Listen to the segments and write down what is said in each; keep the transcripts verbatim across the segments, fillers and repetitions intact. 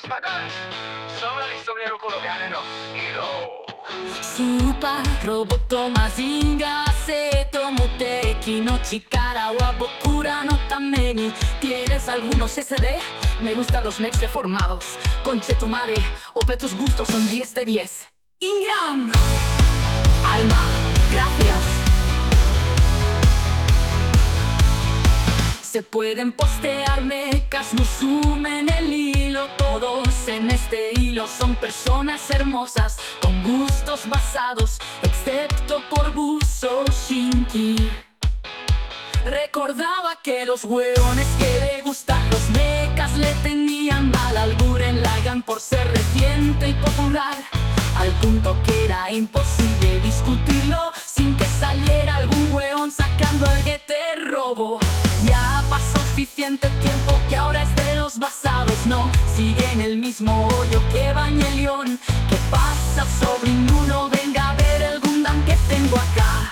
スーパーロボットマジンガー生徒も敵の力は僕らのために ¿Tienes algunos ese de? Me gustan los mechs deformados Conche tu madre, Ope tus gustos son diez de diez Ingram Alma, gracias Se pueden postear mechas, no sumen el hilo Todos en este hilo son personas hermosas Con gustos basados, excepto por Buzo Shinki Recordaba que los hueones que le gustan los mechas Le tenían mal albur en la gang por ser reciente y popular Al punto que era imposible discutirlo Sin que saliera algún hueón sacando el que te robo Ya pasó suficiente tiempo que ahora es de los basados No, sigue en el mismo hoyo que Evangelion ¿Qué pasa, sobrinuno? Venga a ver el Gundam que tengo acá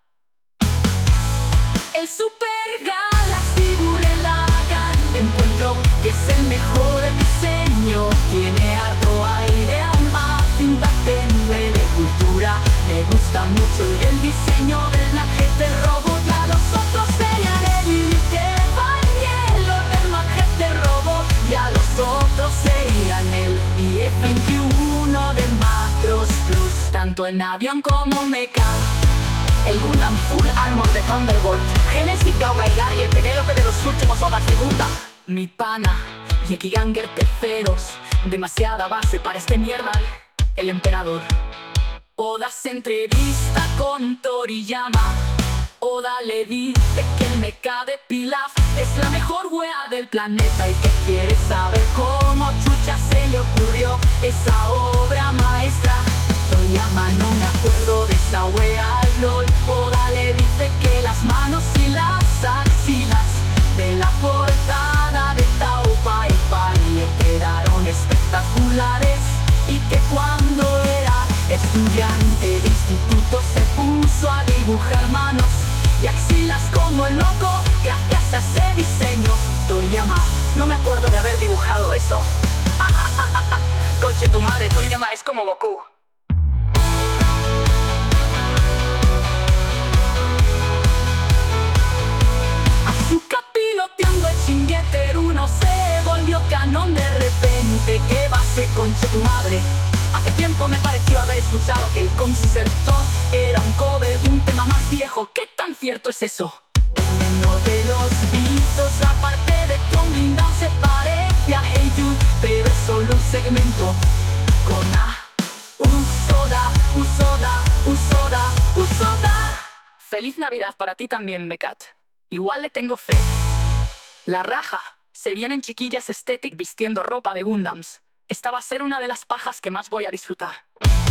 El Super Galaxy Gurren Lagann Encuentro que es el mejor diseño Tiene harto aire, alma, cinta tenue de cultura Me gusta mucho el diseño del Majete Robot A los otros serían el Evangelion del Majete Robot Y a los otros serían el I F veintiuno del Macros Plus Tanto en avión como mecha El Gundam Full Armor de Thunderbolt Genesis Gaugaigar y el Penélope de los últimos Oda segunda Mi pana, Yekiganger Peceros Demasiada base para este mierda El Emperador Oda se entrevista con Toriyama Oda le dice que el mecha de Pilaf Es la mejor wea del planeta Y que quiere saber cómo chucha se le ocurrió Esa obra maestra Toriyama no me acuerdo de esa wea lol Oda le dice que las manos y las axilas De la portada de Tao Pai Pai Le quedaron espectaculares Y que cuando era estudiante de instituto Se puso a dibujar manos y axilas como el loco Gracias a ese diseño Toriyama, no me acuerdo de haber dibujado eso Conche tu madre, Toriyama es como Goku Asuka piloteando el Shingeter uno Se volvió canon de repente ¿Qué base, conche tu madre? Hace tiempo me pareció haber escuchado que el concerto era un cover de un tema más viejo ¿Qué tan cierto es eso? Uno de los visos aparte de Tom Down se parece a Hey Jude Pero es solo un segmento con A Usoda, Usoda, Usoda, Usoda Feliz Navidad para ti también, Mecat Igual le tengo fe La raja Se vienen chiquillas aesthetic vistiendo ropa de Gundams Esta va a ser una de las pajas que más voy a disfrutar